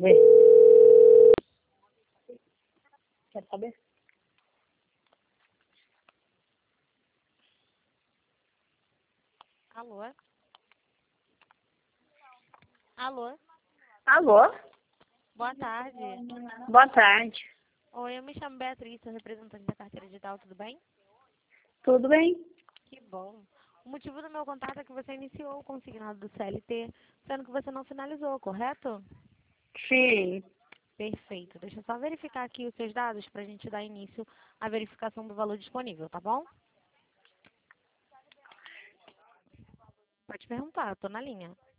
ver. Quer saber? Alô? Alô? Alô? Boa tarde. Boa tarde. Oi, eu me chamo Beatriz, sou representante da carteira digital, tudo bem? Tudo bem? Que bom. O motivo do meu contato é que você iniciou o consignado do CLT, sendo que você não finalizou, correto? Sim. Perfeito. Deixa eu só verificar aqui os seus dados para a gente dar início à verificação do valor disponível, tá bom? Pode perguntar, estou na linha.